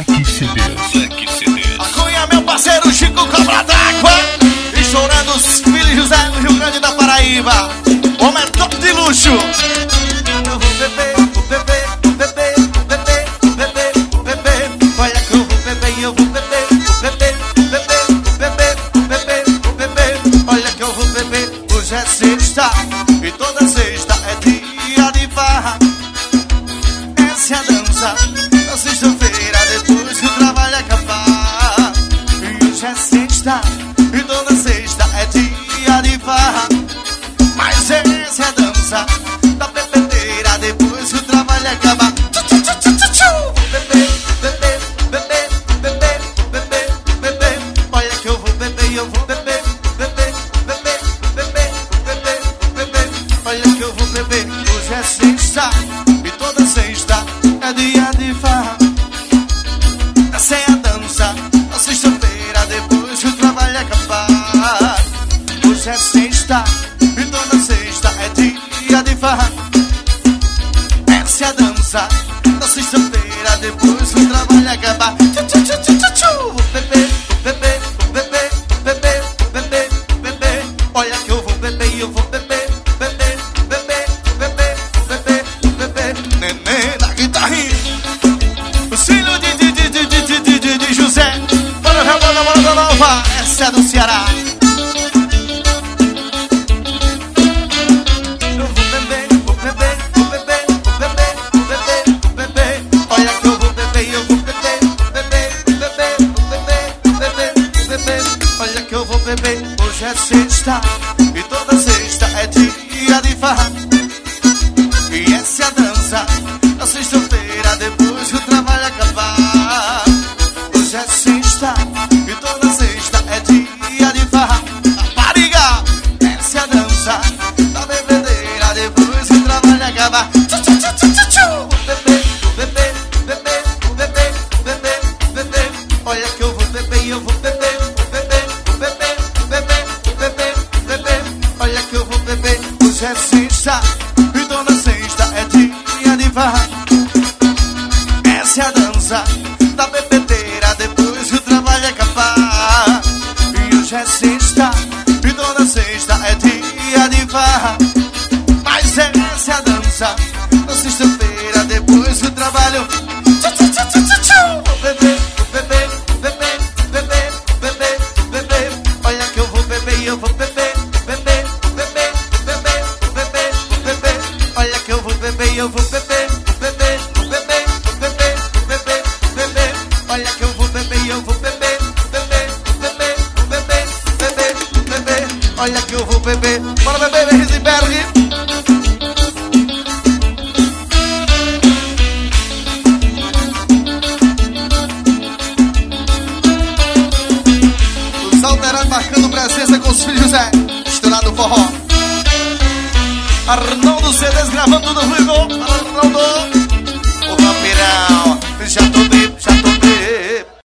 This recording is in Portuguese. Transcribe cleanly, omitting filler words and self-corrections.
Black CDs. A Cunha, meu parceiro Chico Cobra d'Água, estourando os filhos José do Rio Grande da Paraíba. Homem é top de luxo. Eu vou beber, vou beber, vou beber, vou beber, vou beber, vou beber. Olha que eu vou beber e eu vou beber, vou beber, vou beber, vou beber, vou beber, vou beber. Olha que eu vou beber. Hoje é sexta e toda sexta é dia de farra. Essa é a dança na sexta-feira depois que o trabalho acabar. E hoje é sexta e toda sexta é dia de farra. Mas essa é a dança da bebedeira depois que o trabalho acabar. Beber, beber, beber, beber, beber, beber. Olha que eu vou beber e eu vou beber, beber, beber, beber, beber, beber. Olha que eu vou beber. Hoje é sexta e toda sexta é dia de farra. Essa é a dança na sexta-feira depois que o trabalho acabar. Hoje é sexta e toda sexta é dia de farra. Essa é a dança na sexta-feira depois que o trabalho acabar. Vou beber, beber, beber, beber, beber, beber. Olha que eu vou beber e eu vou beber, beber, beber, beber, beber, beber. Neném da guitarrinha, o filho de José. Bora ver a banda nova. Essa é do Ceará. Eu vou beber, vou beber, vou beber, vou beber, vou beber, vou beber. Olha que eu vou beber e eu vou beber, beber, beber, beber, beber, beber. Olha que eu vou beber. Hoje é sexta e toda sexta é dia de farra. E essa é a dança na sexta-feira depois que o trabalho acabar. Hoje é sexta e toda sexta é dia de farra. Rapariga, essa é a dança da bebedeira depois que o trabalho acabar. Beber, beber, beber, beber, beber, beber. Olha que eu vou beber e eu vou beber, beber, beber, beber, beber, beber. Olha que eu vou beber. Hoje é sexta e toda sexta é dia de farra. Essa é a dança da bebedeira depois que o trabalho acabar. E hoje é sexta e toda sexta é dia de farra. Mas essa é a dança na sexta-feira depois que o trabalho. Vou beber, vou beber, beber, beber, beber, beber. Olha que eu vou beber e eu vou beber, beber, beber, beber, beber, beber. Olha que eu vou beber e eu vou beber, beber, beber, beber, beber, beber. Olha que eu vou beber e eu vou beber, beber, beber, beber, beber, beber. Olha que eu vou beber. Bora beber, Risenberg. Os alterados marcando presença com os filhos José, estourado forró. Arnaldo CDs gravando no Rio. Arnaldo, o vampirão, já tô bem, já tô bem.